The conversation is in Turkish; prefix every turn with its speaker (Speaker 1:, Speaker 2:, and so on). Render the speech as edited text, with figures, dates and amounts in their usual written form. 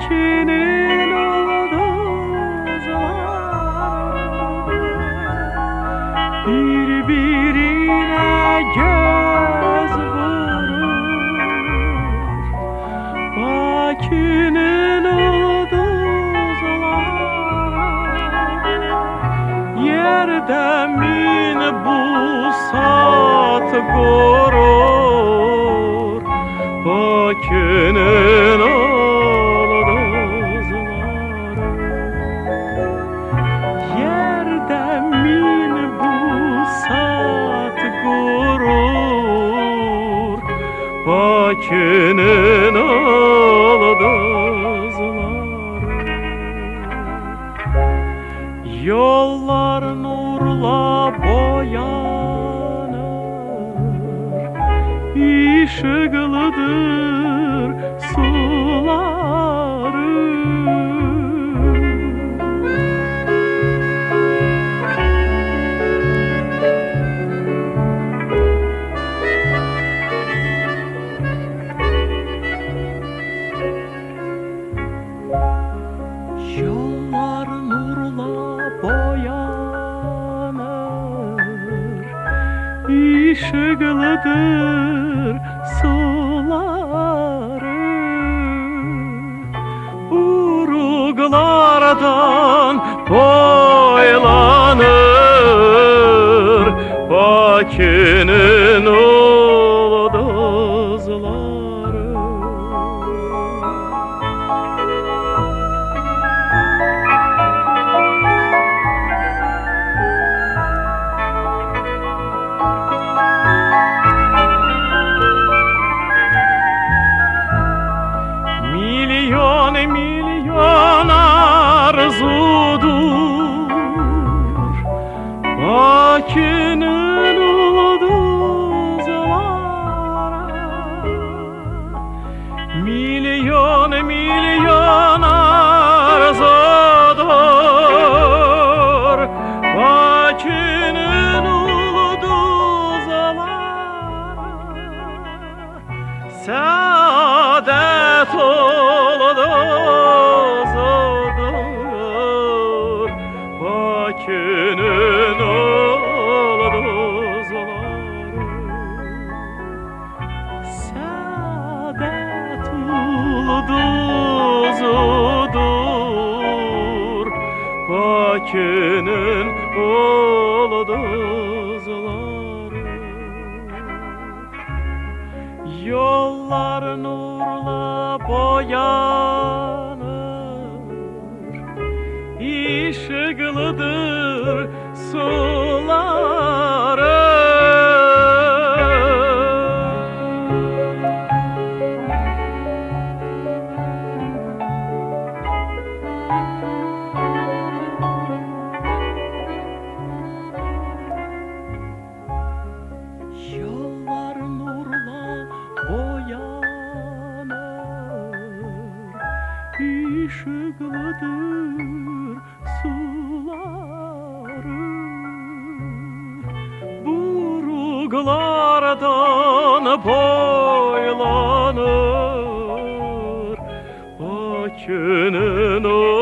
Speaker 1: Bakinin ulduzları birbirine göz vurur. Bakinin ulduzları yerden min busat korur. Bakinin ulduzları yerden min busat korur. Bakinin ulduzları yollar nurla boyanır, ışıklıdır suları. Yollar nurla boyanır, ışıklıdır suları. Uruklardan boylanır Bakinin ulduzları. Milyon milyon arzudur Bakinin ulduzlara. Milyon milyon arzudur Bakinin ulduzlara. Saadet ulduzudur Bakinin ulduzları. Saadet ulduzudur Bakinin ulduzları. Yollar nurla boyanır, ışıklıdır suları. Yollar nurla boyanır, ışıklıdır suları. Buruklardan boylanır Bakinin